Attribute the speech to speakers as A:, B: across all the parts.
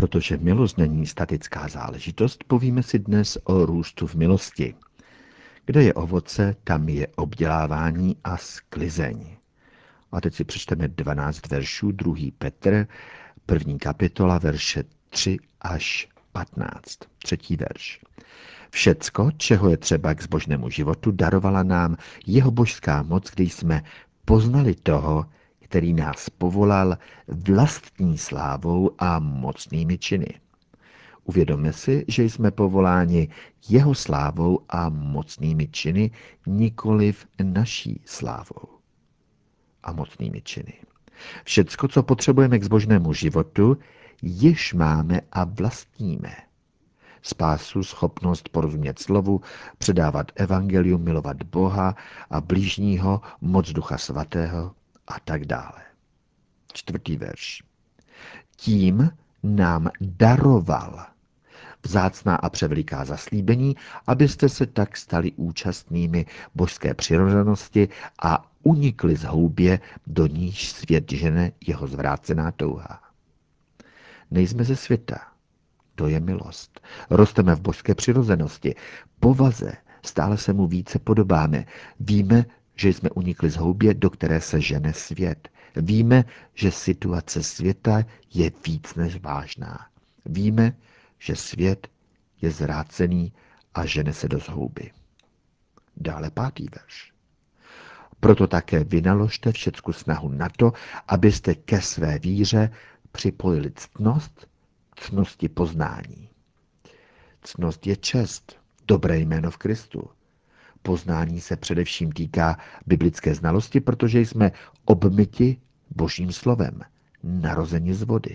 A: Protože milost není statická záležitost, povíme si dnes o růstu v milosti. Kde je ovoce, tam je obdělávání a sklizeň. A teď si přečteme 12 veršů, 2. Petr, 1. kapitola, verše 3 až 15. 3. verš. Všecko, čeho je třeba k zbožnému životu, darovala nám jeho božská moc, když jsme poznali toho, který nás povolal vlastní slávou a mocnými činy. Uvědomme si, že jsme povoláni jeho slávou a mocnými činy, nikoliv naší slávou a mocnými činy. Všecko, co potřebujeme k zbožnému životu, již máme a vlastníme. Spásu, schopnost porozumět slovu, předávat evangelium, milovat Boha a blížního, moc Ducha Svatého a tak dále. 4. verš. Tím nám daroval vzácná a převeliká zaslíbení, abyste se tak stali účastnými božské přirozenosti a unikli z houbě, do níž svět žene jeho zvrácená touha. Nejsme ze světa, to je milost. Rosteme v božské přirozenosti, povaze, stále se mu více podobáme. Víme, že jsme unikli z houbě, do které se žene svět. Víme, že situace světa je víc než vážná. Víme, že svět je zrácený a žene se do zhouby. Dále 5. verš. Proto také vynaložte všecku snahu na to, abyste ke své víře připojili ctnost, ctnosti poznání. Ctnost je čest, dobré jméno v Kristu. Poznání se především týká biblické znalosti, protože jsme obmyti Božím slovem, narozeni z vody.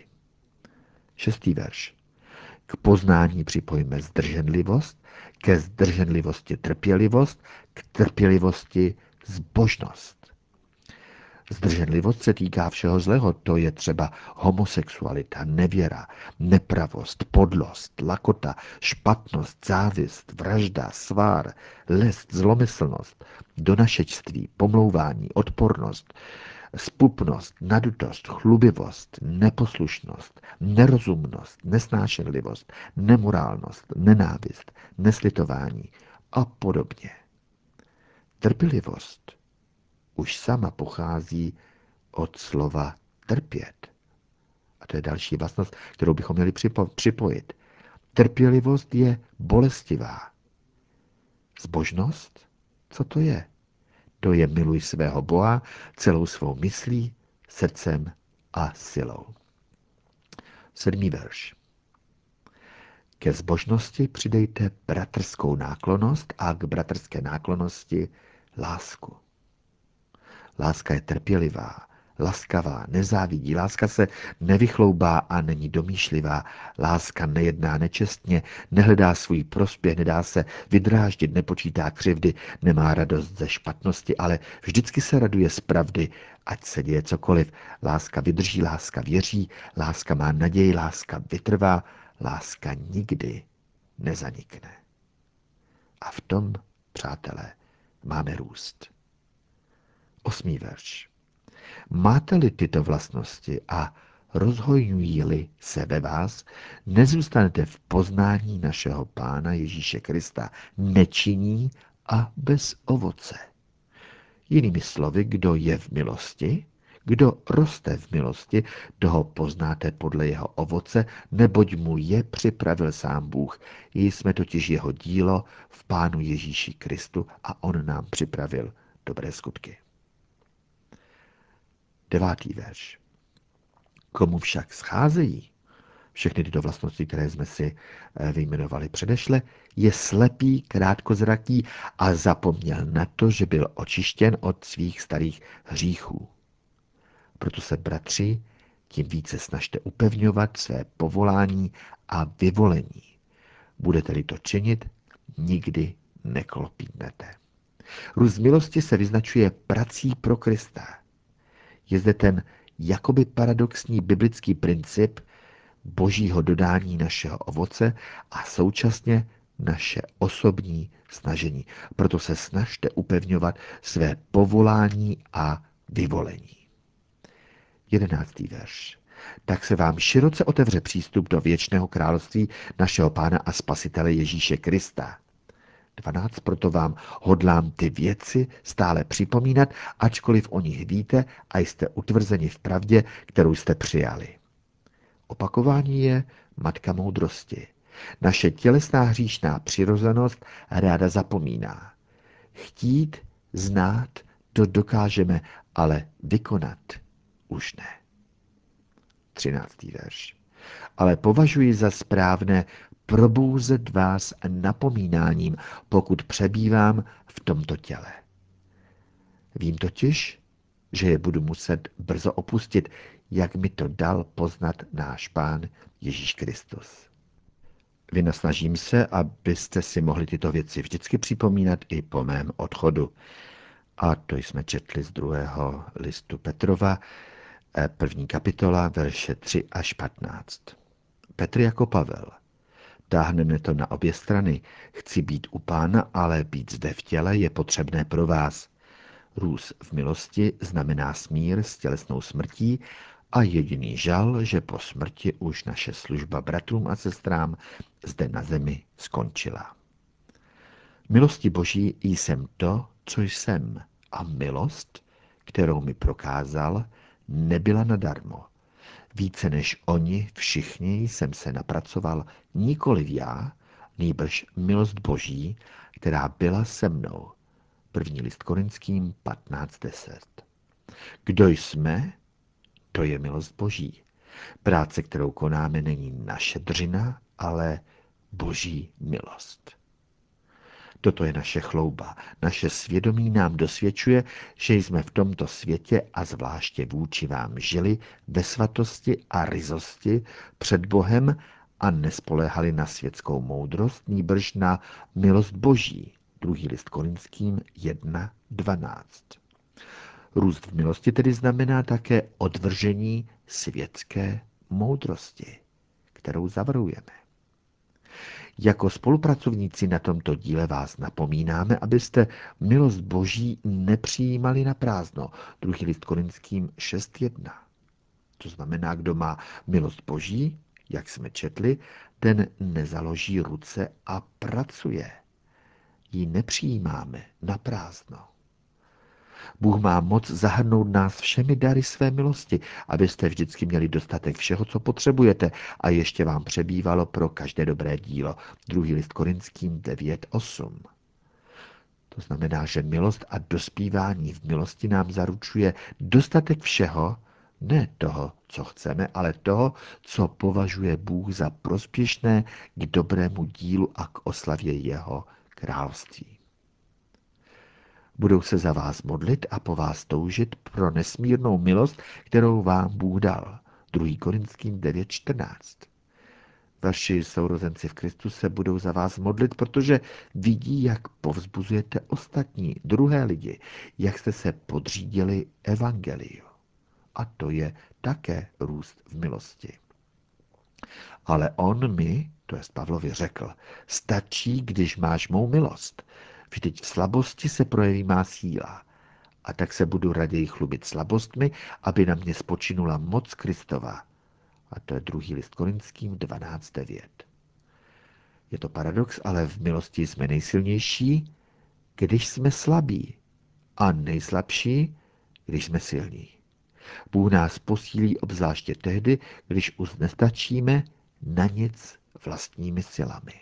A: 6. verš. K poznání připojíme zdrženlivost, ke zdrženlivosti trpělivost, k trpělivosti zbožnost. Zdrženlivost se týká všeho zlého, to je třeba homosexualita, nevěra, nepravost, podlost, lakota, špatnost, závist, vražda, svár, lest, zlomyslnost, donašečství, pomlouvání, odpornost, zpupnost, nadutost, chlubivost, neposlušnost, nerozumnost, nesnášenlivost, nemorálnost, nenávist, neslitování a podobně. Trpělivost už sama pochází od slova trpět. A to je další vlastnost, kterou bychom měli připojit. Trpělivost je bolestivá. Zbožnost? Co to je? To je miluj svého Boha celou svou myslí, srdcem a silou. 7. verš. Ke zbožnosti přidejte bratrskou náklonnost a k bratrské náklonnosti lásku. Láska je trpělivá, laskavá, nezávidí. Láska se nevychloubá a není domýšlivá. Láska nejedná nečestně, nehledá svůj prospěch, nedá se vydráždit, nepočítá křivdy, nemá radost ze špatnosti, ale vždycky se raduje z pravdy, ať se děje cokoliv. Láska vydrží, láska věří, láska má naději, láska vytrvá, láska nikdy nezanikne. A v tom, přátelé, máme růst. 8. verš. Máte-li tyto vlastnosti a rozhojňují-li se ve vás, nezůstanete v poznání našeho Pána Ježíše Krista nečinní a bez ovoce. Jinými slovy, kdo je v milosti, kdo roste v milosti, toho poznáte podle jeho ovoce, neboť mu je připravil sám Bůh. Jsme totiž jeho dílo v Pánu Ježíši Kristu a on nám připravil dobré skutky. 9. verš. Komu však scházejí všechny tyto vlastnosti, které jsme si vyjmenovali předešle, je slepý, krátkozraký a zapomněl na to, že byl očištěn od svých starých hříchů. Proto se, bratři, tím více snažte upevňovat své povolání a vyvolení. Budete-li to činit, nikdy neklopítnete. Růst milosti se vyznačuje prací pro Krista. Je zde ten jakoby paradoxní biblický princip božího dodání našeho ovoce a současně naše osobní snažení. Proto se snažte upevňovat své povolání a vyvolení. 11. verš. tak se vám široce otevře přístup do věčného království našeho Pána a Spasitele Ježíše Krista. 12. Proto vám hodlám ty věci stále připomínat, ačkoliv o nich víte a jste utvrzeni v pravdě, kterou jste přijali. Opakování je matka moudrosti. Naše tělesná hříšná přirozenost ráda zapomíná. Chtít, znát, to dokážeme, ale vykonat už ne. 13. verš. Ale považuji za správné probouzet vás napomínáním, pokud přebývám v tomto těle. Vím totiž, že je budu muset brzo opustit, jak mi to dal poznat náš Pán Ježíš Kristus. Vynasnažím se, abyste si mohli tyto věci vždycky připomínat i po mém odchodu. A to jsme četli z 2. listu Petrova, 1. kapitola, verše 3 až 15. Petr jako Pavel. Táhne mne to na obě strany. Chci být u Pána, ale být zde v těle je potřebné pro vás. Růst v milosti znamená smír s tělesnou smrtí a jediný žal, že po smrti už naše služba bratrům a sestrám zde na zemi skončila. Milosti Boží jsem to, co jsem, a milost, kterou mi prokázal, nebyla nadarmo. Více než oni všichni jsem se napracoval nikoliv já, nýbrž milost Boží, která byla se mnou. 1. list Korinským 15:10. Kdo jsme? To je milost Boží. Práce, kterou konáme, není naše dřina, ale Boží milost. Toto je naše chlouba. Naše svědomí nám dosvědčuje, že jsme v tomto světě a zvláště vůči vám žili ve svatosti a ryzosti před Bohem a nespoléhali na světskou moudrost, nýbrž na milost Boží. 2. list Korinským 1:12. Růst v milosti tedy znamená také odvržení světské moudrosti, kterou zavrhujeme. Jako spolupracovníci na tomto díle vás napomínáme, abyste milost Boží nepřijímali na prázdno. 2. list Korinským 6:1. To znamená, kdo má milost Boží, jak jsme četli, ten nezaloží ruce a pracuje. Ji nepřijímáme na prázdno. Bůh má moc zahrnout nás všemi dary své milosti, abyste vždycky měli dostatek všeho, co potřebujete a ještě vám přebývalo pro každé dobré dílo. 2. list Korinským 9:8. To znamená, že milost a dospívání v milosti nám zaručuje dostatek všeho, ne toho, co chceme, ale toho, co považuje Bůh za prospěšné k dobrému dílu a k oslavě jeho království. Budou se za vás modlit a po vás toužit pro nesmírnou milost, kterou vám Bůh dal. 2. Korinským 9:14. Vaši sourozenci v Kristu se budou za vás modlit, protože vidí, jak povzbuzujete ostatní, druhé lidi, jak jste se podřídili evangeliu. A to je také růst v milosti. Ale on mi, to jest Pavlovi, řekl, stačí, když máš mou milost. Vždyť v slabosti se projeví má síla. A tak se budu raději chlubit slabostmi, aby na mě spočinula moc Kristova. A to je 2. list Korinským 12:9. Je to paradox, ale v milosti jsme nejsilnější, když jsme slabí, a nejslabší, když jsme silní. Bůh nás posílí obzvláště tehdy, když už nestačíme na nic vlastními silami.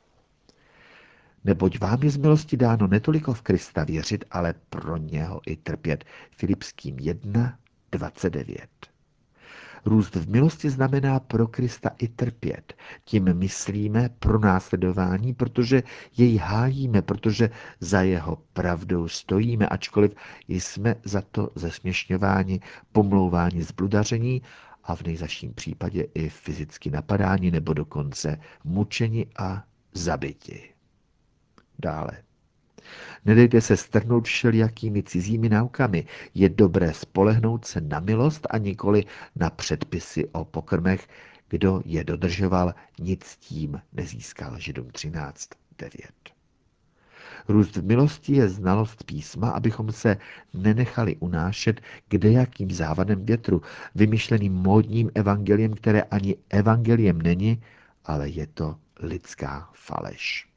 A: Neboť vám je z milosti dáno netoliko v Krista věřit, ale pro něho i trpět. Filipským 1:29. Růst v milosti znamená pro Krista i trpět. Tím myslíme pro následování, protože jej hájíme, protože za jeho pravdou stojíme, ačkoliv jsme za to zesměšňováni, pomlouváni, zbludaření a v nejzazším případě i fyzicky napadáni nebo dokonce mučeni a zabiti. Dále. Nedejte se strhnout všelijakými cizími naukami. Je dobré spolehnout se na milost a nikoli na předpisy o pokrmech. Kdo je dodržoval, nic tím nezískal. Židům 13:9. Růst v milosti je znalost písma, abychom se nenechali unášet kdejakým závadem větru, vymyšleným módním evangeliem, které ani evangeliem není, ale je to lidská faleš.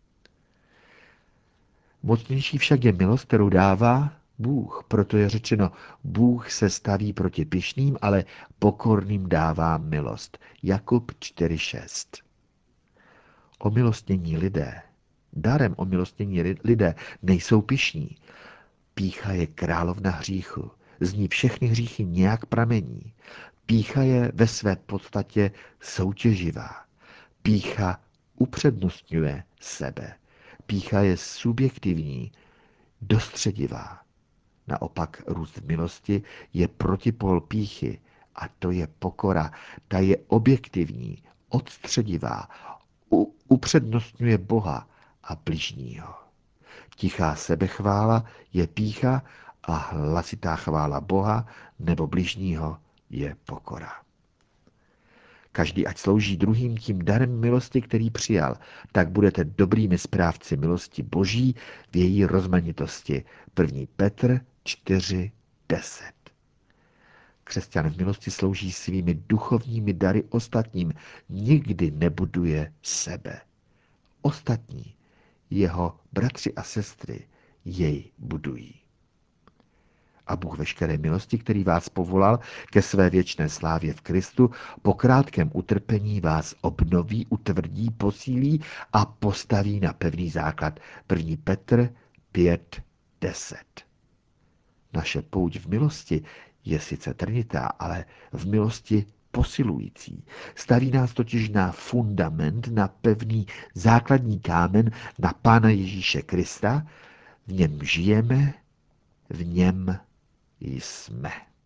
A: Mocnější však je milost, kterou dává Bůh. Proto je řečeno, Bůh se staví proti pyšným, ale pokorným dává milost. Jakub 4:6. Omilostnění lidé, darem omilostnění lidé nejsou pyšní. Pýcha je královna hříchu. Z ní všechny hříchy nějak pramení. Pýcha je ve své podstatě soutěživá. Pýcha upřednostňuje sebe. Pýcha je subjektivní, dostředivá. Naopak růst v milosti je protipol pýchy a to je pokora. Ta je objektivní, odstředivá, upřednostňuje Boha a bližního. Tichá sebechvála je pýcha a hlasitá chvála Boha nebo bližního je pokora. Každý ať slouží druhým tím darem milosti, který přijal, tak budete dobrými správci milosti Boží v její rozmanitosti. 1. Petr 4:10. Křesťan v milosti slouží svými duchovními dary ostatním, nikdy nebuduje sebe. Ostatní, jeho bratři a sestry, jej budují. A Bůh veškeré milosti, který vás povolal ke své věčné slávě v Kristu, po krátkém utrpení vás obnoví, utvrdí, posílí a postaví na pevný základ. 1. Petr 5:10. Naše pouť v milosti je sice trnitá, ale v milosti posilující. Staví nás totiž na fundament, na pevný základní kámen, na Pána Ježíše Krista, v něm žijeme, v něm jsme.